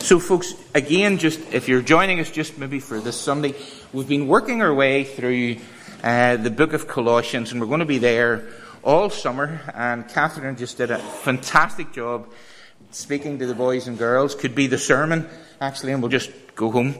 So folks, again, just if you're joining us just maybe for this Sunday, we've been working our way through the book of Colossians, and we're going to be there all summer. And Catherine just did a fantastic job speaking to the boys and girls. Could be the sermon, actually, and we'll just go home.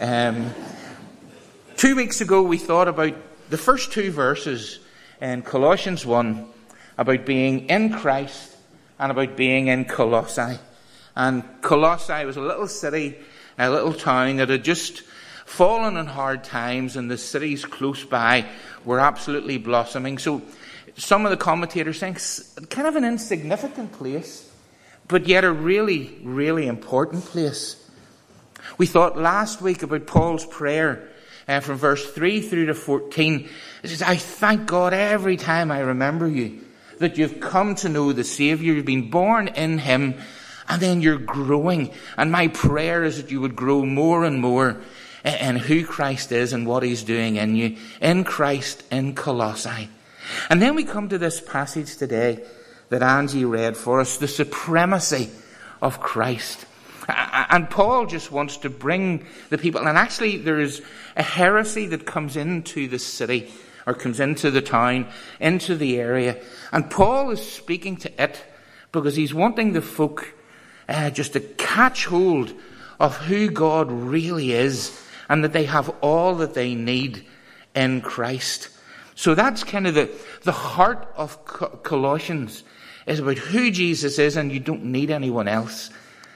2 weeks ago, we thought about the first two verses in Colossians 1 about being in Christ and about being in Colossae. And Colossae was a little city, a little town that had just fallen in hard times, and the cities close by were absolutely blossoming. So some of the commentators think kind of an insignificant place, but yet a really, really important place. We thought last week about Paul's prayer from verse 3 through to 14. It says, I thank God every time I remember you, that you've come to know the Saviour, you've been born in Him, and then you're growing. And my prayer is that you would grow more and more in who Christ is and what He's doing in you, in Christ, in Colossae. And then we come to this passage today that Angie read for us, the supremacy of Christ. And Paul just wants to bring the people, and actually there is a heresy that comes into the city, or comes into the town, into the area. And Paul is speaking to it because he's wanting the folk just to catch hold of who God really is, and that they have all that they need in Christ. So that's kind of the heart of Colossians, is about who Jesus is, and you don't need anyone else.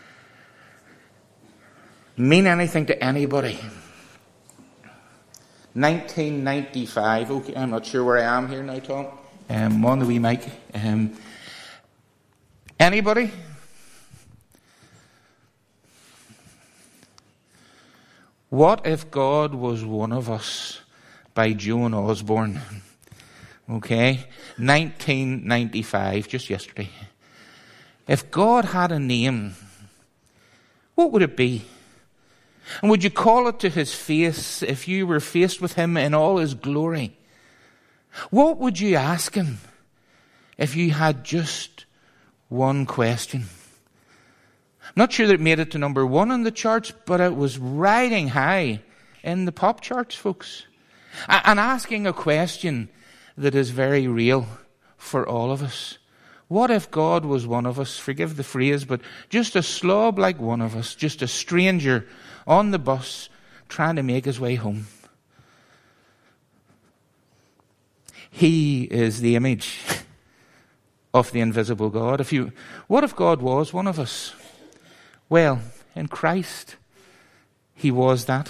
Mean anything to anybody. 1995. Okay, I'm not sure where I am here now, Tom. On the wee mic. Anybody? What if God was one of us? By Joan Osborne. Okay, 1995, just yesterday. If God had a name, what would it be? And would you call it to His face if you were faced with Him in all His glory? What would you ask Him if you had just one question? I'm not sure that it made it to number 1 on the charts, but it was riding high in the pop charts, folks. And asking a question that is very real for all of us. What if God was one of us? Forgive the phrase, but just a slob like one of us, just a stranger on the bus trying to make his way home. He is the image of the invisible God. What if God was one of us? Well, in Christ, He was that.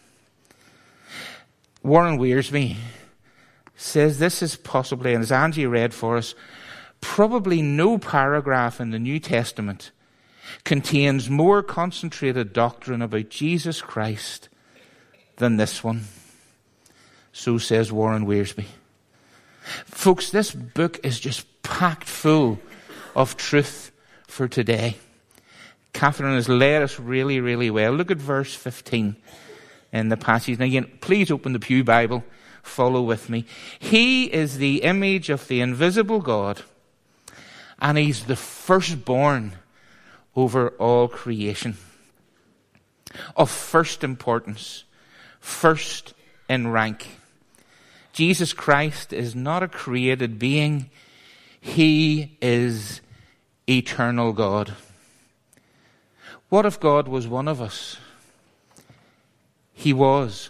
Warren Wiersbe says this is possibly, and as Angie read for us, probably no paragraph in the New Testament contains more concentrated doctrine about Jesus Christ than this one. So says Warren Wiersbe. Folks, this book is just packed full of truth for today. Catherine has led us really, really well. Look at verse 15 in the passage. Now again, please open the Pew Bible. Follow with me. He is the image of the invisible God, and He's the firstborn over all creation. Of first importance, first in rank. Jesus Christ is not a created being. He is eternal God. What if God was one of us? He was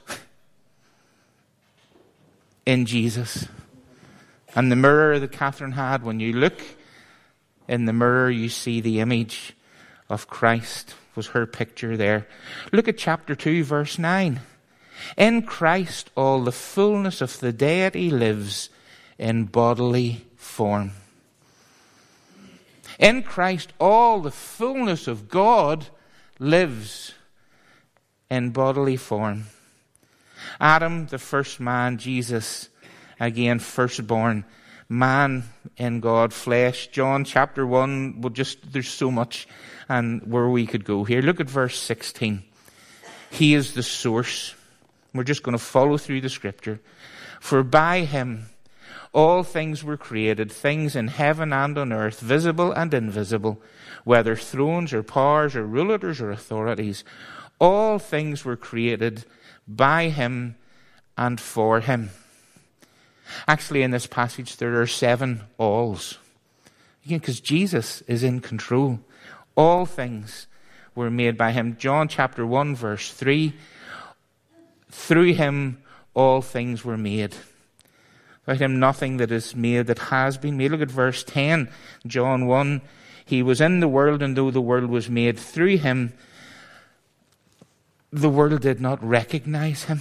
in Jesus. And the mirror that Catherine had, when you look in the mirror, you see the image of Christ, was her picture there. Look at chapter 2, verse 9. In Christ, all the fullness of the deity lives in bodily form. In Christ, all the fullness of God lives in bodily form. Adam, the first man, Jesus, again, firstborn, man in God, flesh. John chapter 1, there's so much and where we could go here. Look at verse 16. He is the source. We're just going to follow through the scripture. For by Him all things were created, things in heaven and on earth, visible and invisible, whether thrones or powers or rulers or authorities. All things were created by him and for him. Actually, in this passage, there are 7 alls. Again, because Jesus is in control. All things were made by him. John chapter 1, verse 3. Through him, all things were made. Without him, nothing that is made that has been made. Look at verse 10, John 1. He was in the world, and though the world was made through him, the world did not recognize him.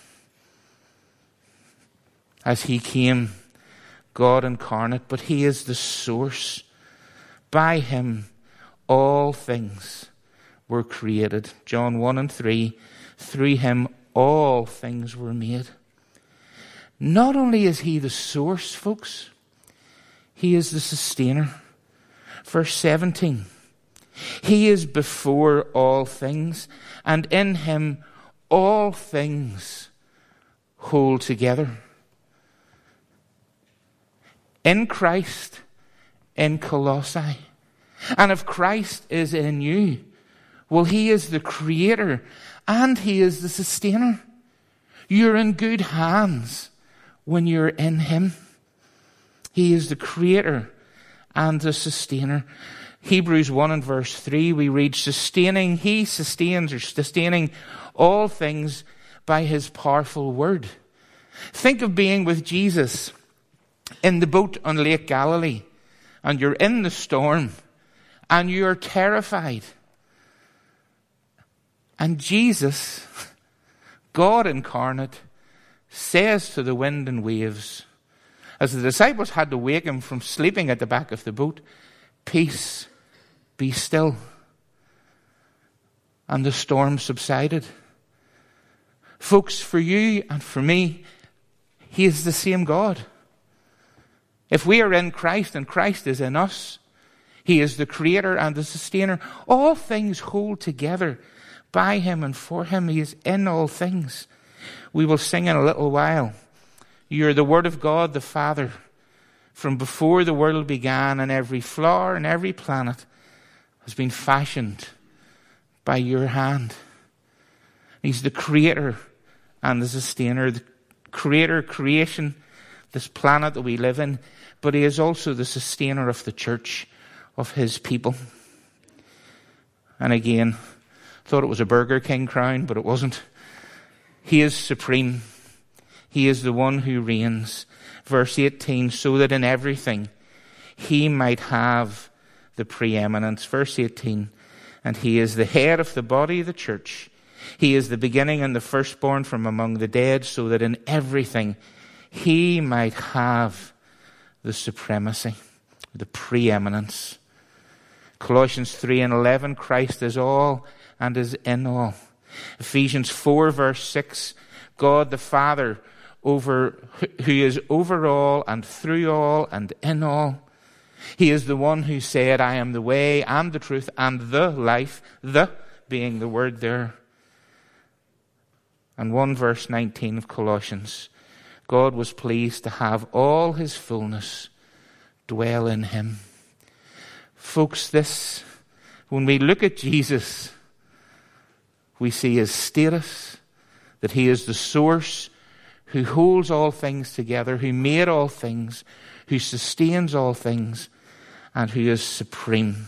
As he came, God incarnate, but he is the source. By him, all things were created. John 1 and 3. Through him, all things were made. Not only is he the source, folks, he is the sustainer. Verse 17. He is before all things, and in him all things hold together. In Christ, in Colossae. And if Christ is in you, well, he is the creator and he is the sustainer. You're in good hands when you're in him. He is the creator and the sustainer. Hebrews 1 and verse 3, we read, he sustains or sustaining all things by his powerful word. Think of being with Jesus in the boat on Lake Galilee, and you're in the storm, and you're terrified. And Jesus, God incarnate, says to the wind and waves, as the disciples had to wake him from sleeping at the back of the boat, peace, be still. And the storm subsided. Folks, for you and for me, he is the same God. If we are in Christ and Christ is in us, he is the creator and the sustainer. All things hold together by him and for him. He is in all things. We will sing in a little while. You're the Word of God, the Father, from before the world began, and every flower and every planet has been fashioned by your hand. He's the creator and the sustainer, the creator, creation, this planet that we live in, but he is also the sustainer of the church, of his people. And again, thought it was a Burger King crown, but it wasn't. He is supreme. He is the one who reigns. Verse 18, so that in everything he might have the preeminence. Verse 18, and he is the head of the body of the church. He is the beginning and the firstborn from among the dead, so that in everything he might have the supremacy, the preeminence. Colossians 3 and 11, Christ is all and is in all. Ephesians 4 verse 6, God the Father who is over all and through all and in all. He is the one who said, I am the way and the truth and the life, the being the word there. And 1 verse 19 of Colossians, God was pleased to have all his fullness dwell in him. Folks, this, when we look at Jesus, we see his status, that he is the source who holds all things together, who made all things, who sustains all things, and who is supreme.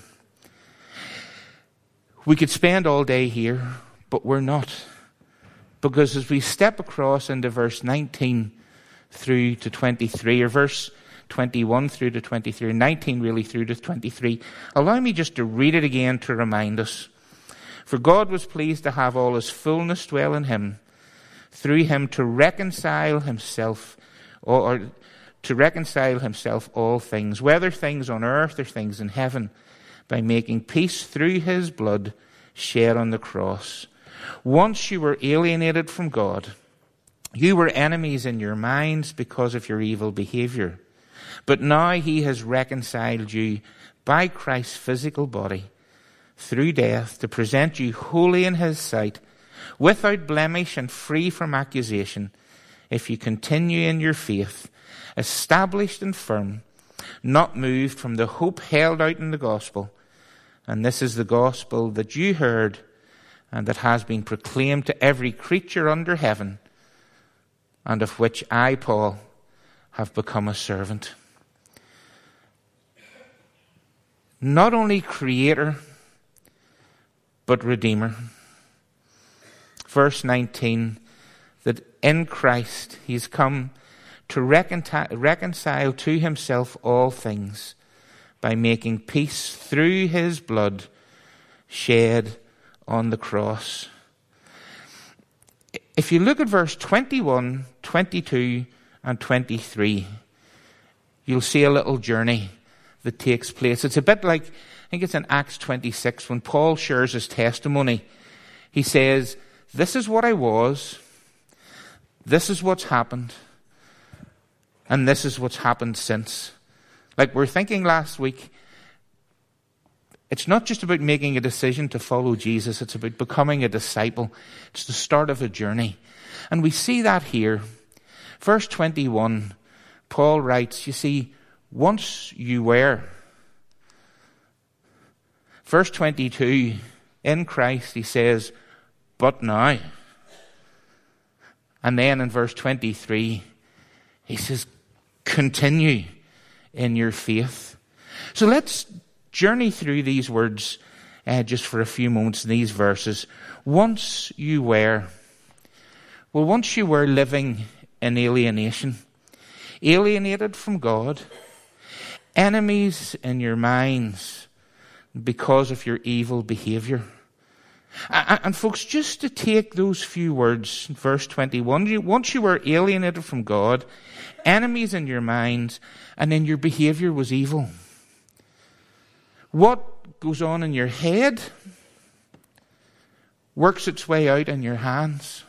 We could spend all day here, but we're not. Because as we step across into verse 19 through to 23, or verse 21 through to 23, 19 really through to 23, allow me just to read it again to remind us. For God was pleased to have all his fullness dwell in him, through him to reconcile himself, or to reconcile himself all things, whether things on earth or things in heaven, by making peace through his blood shed on the cross. Once you were alienated from God, you were enemies in your minds because of your evil behavior. But now he has reconciled you by Christ's physical body through death to present you holy in his sight, without blemish and free from accusation, if you continue in your faith, established and firm, not moved from the hope held out in the gospel. And this is the gospel that you heard and that has been proclaimed to every creature under heaven, and of which I, Paul, have become a servant. Not only creator, but redeemer. Verse 19, that in Christ he's come to reconcile to himself all things by making peace through his blood shed on the cross. If you look at verse 21, 22, and 23, you'll see a little journey that takes place. It's a bit like, I think it's in Acts 26, when Paul shares his testimony. He says, this is what I was, this is what's happened, and this is what's happened since. Like we're thinking last week, it's not just about making a decision to follow Jesus, it's about becoming a disciple. It's the start of a journey. And we see that here. Verse 21, Paul writes, you see, once you were. Verse 22, in Christ, he says, but now. And then in verse 23, he says, continue in your faith. So let's journey through these words just for a few moments in these verses. Once you were. Well, once you were living in alienation, alienated from God, enemies in your minds because of your evil behavior. And folks, just to take those few words, verse 21, once you were alienated from God, enemies in your minds, and then your behavior was evil. What goes on in your head works its way out in your hands.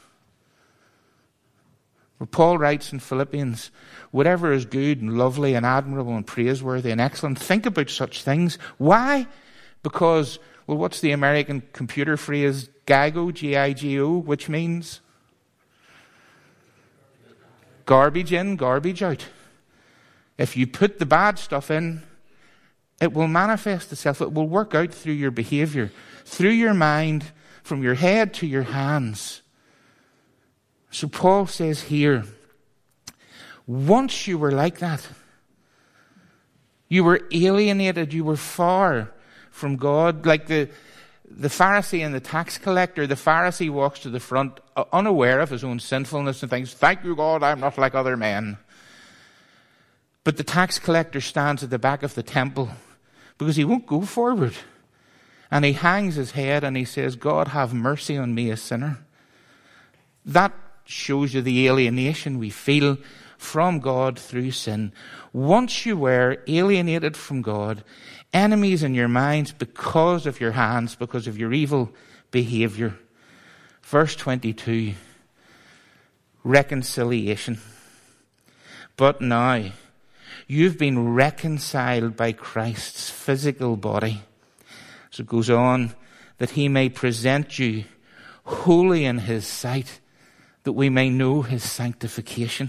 Where Paul writes in Philippians, whatever is good and lovely and admirable and praiseworthy and excellent, think about such things. Why? Because, well, what's the American computer phrase? GIGO, G-I-G-O, which means garbage in, garbage out. If you put the bad stuff in, it will manifest itself. It will work out through your behavior, through your mind, from your head to your hands. So Paul says here, once you were like that, you were alienated, you were far from God. Like the Pharisee and the tax collector, the Pharisee walks to the front unaware of his own sinfulness and thinks, thank you, God, I'm not like other men. But the tax collector stands at the back of the temple because he won't go forward. And he hangs his head and he says, God, have mercy on me, a sinner. That shows you the alienation we feel from God through sin. Once you were alienated from God, enemies in your minds because of your hands, because of your evil behavior. Verse 22, reconciliation. But now, you've been reconciled by Christ's physical body. So it goes on, that he may present you holy in his sight, that we may know his sanctification,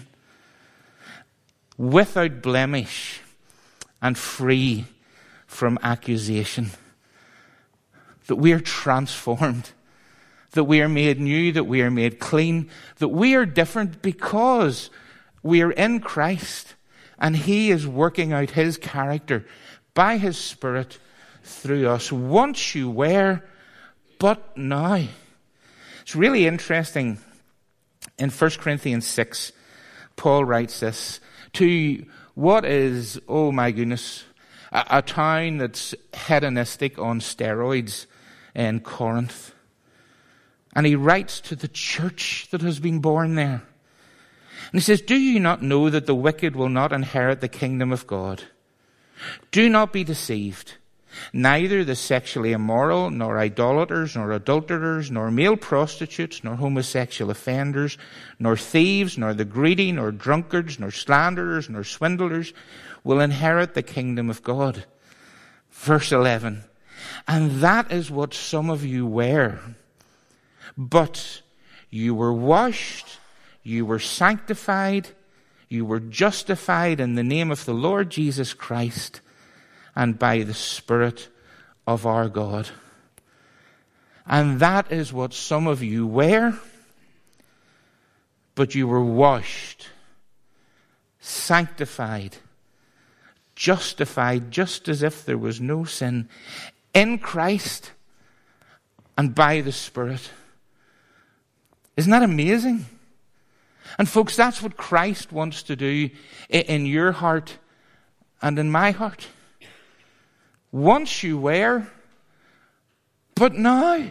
without blemish and free from accusation. That we are transformed, that we are made new, that we are made clean, that we are different because we are in Christ and he is working out his character by his Spirit through us. Once you were, but now. It's really interesting. In 1 Corinthians 6, Paul writes this, to what is, oh my goodness, a town that's hedonistic on steroids in Corinth. And he writes to the church that has been born there. And he says, do you not know that the wicked will not inherit the kingdom of God? Do not be deceived. Neither the sexually immoral, nor idolaters, nor adulterers, nor male prostitutes, nor homosexual offenders, nor thieves, nor the greedy, nor drunkards, nor slanderers, nor swindlers will inherit the kingdom of God. Verse 11. And that is what some of you were. But you were washed, you were sanctified, you were justified in the name of the Lord Jesus Christ and by the Spirit of our God. And that is what some of you were, but you were washed, sanctified, justified, just as if there was no sin in Christ and by the Spirit. Isn't that amazing? And folks, that's what Christ wants to do in your heart and in my heart. Once you were, but now,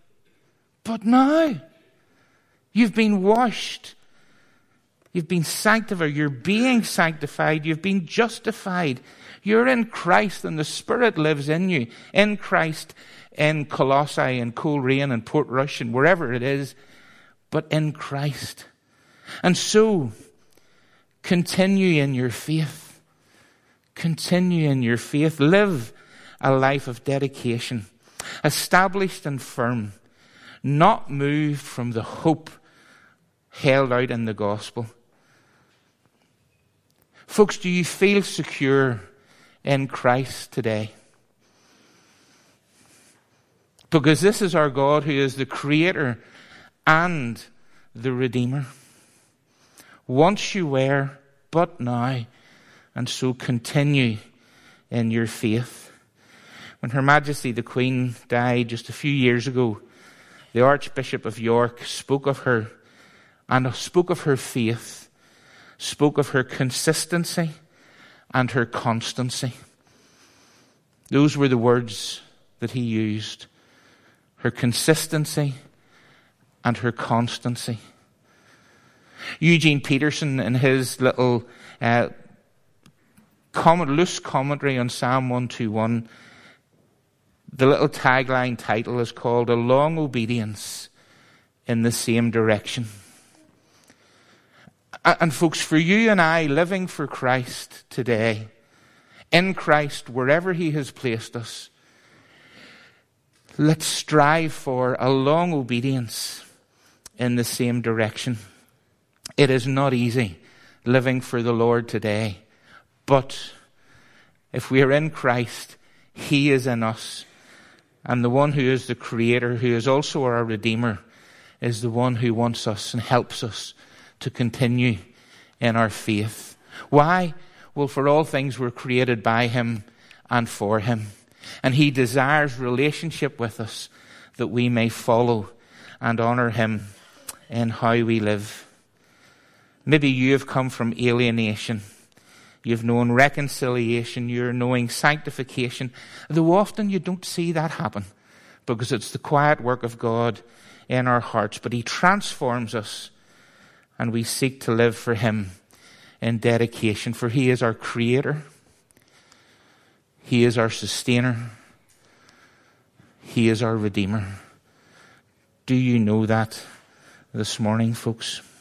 you've been washed. You've been sanctified. You're being sanctified. You've been justified. You're in Christ and the Spirit lives in you. In Christ, in Colossae and Coleraine and Portrush and wherever it is, but in Christ. And so, continue in your faith. Continue in your faith. Live a life of dedication, established and firm, not moved from the hope held out in the gospel. Folks, do you feel secure in Christ today? Because this is our God who is the Creator and the Redeemer. Once you were, but now, and so continue in your faith. When Her Majesty the Queen died just a few years ago, the Archbishop of York spoke of her, and spoke of her faith, spoke of her consistency and her constancy. Those were the words that he used. Her consistency and her constancy. Eugene Peterson, in his little loose commentary on Psalm 121, the little tagline title is called A Long Obedience in the Same Direction. And folks, for you and I living for Christ today, in Christ, wherever He has placed us, let's strive for a long obedience in the same direction. It is not easy living for the Lord today, but if we are in Christ, He is in us. And the one who is the Creator, who is also our Redeemer, is the one who wants us and helps us to continue in our faith. Why? Well, for all things were created by Him and for Him. And He desires relationship with us that we may follow and honour Him in how we live. Maybe you have come from alienation. You've known reconciliation. You're knowing sanctification. Though often you don't see that happen because it's the quiet work of God in our hearts. But He transforms us and we seek to live for Him in dedication. For He is our Creator. He is our Sustainer. He is our Redeemer. Do you know that this morning, folks?